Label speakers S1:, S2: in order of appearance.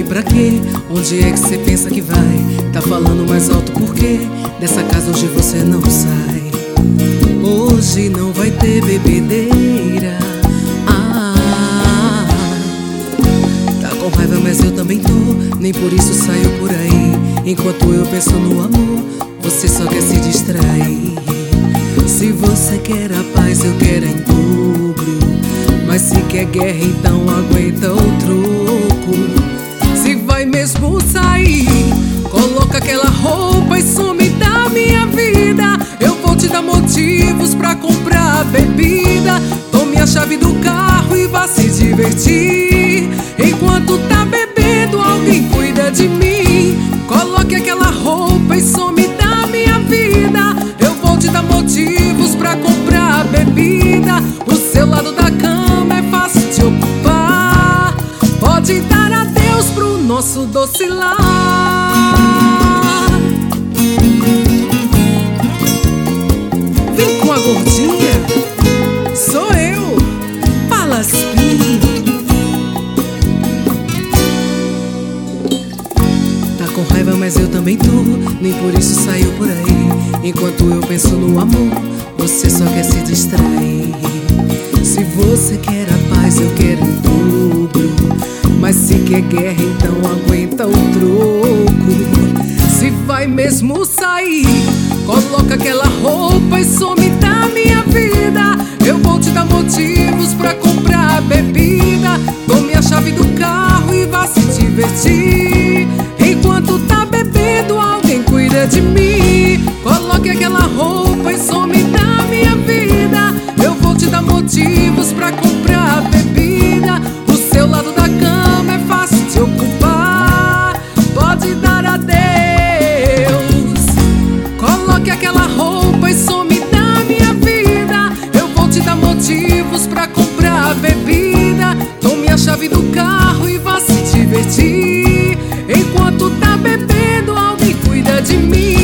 S1: pra quê? Onde é que cê pensa que vai? Tá falando mais alto por quê? Dessa casa hoje você não sai. Hoje não vai ter bebedeira. Tá com raiva, mas eu também tô. Nem por isso saiu por aí. Enquanto eu penso no amor, você só quer se distrair. Se você quer a paz, eu quero em dobro. Mas se quer guerra, então aguenta o troco. Se vai mesmo sair, coloca aquela roupa e some da minha vida. Eu vou te dar motivos pra comprar bebida. Tome a chave do carro e vá se divertir. Enquanto tá bebendo, alguém cuida de mim. Coloque aquela roupa e some da minha vida. Eu vou te dar motivos pra comprar bebida. O seu lado da cama é fácil de ocupar. Pode dar adeus pro nosso doce lar. Vem com a gordinha, sou eu, Palaspim. Tá com raiva, mas eu também tô. Nem por isso saiu por aí. Enquanto eu penso no amor, você só quer se distrair. Se você quer a paz, eu quero em dobro. Mas se quer guerra, então aguenta o troco. Se vai mesmo sair, coloca aquela roupa e some da minha vida. Eu vou te dar motivos pra comprar bebida. Tome a chave do carro e vá se divertir. Enquanto tá bebendo, alguém cuida de mim. Coloque aquela roupa e some da minha vida. Eu vou te dar motivos pra comprar bebida. O seu lado da cama é fácil de ocupar. Pode dar adeus. Coloque aquela roupa e some da minha vida. Eu vou te dar motivos pra comprar bebida. Tome a chave do carro e vá se divertir. Enquanto tá bebendo, alguém cuida de mim.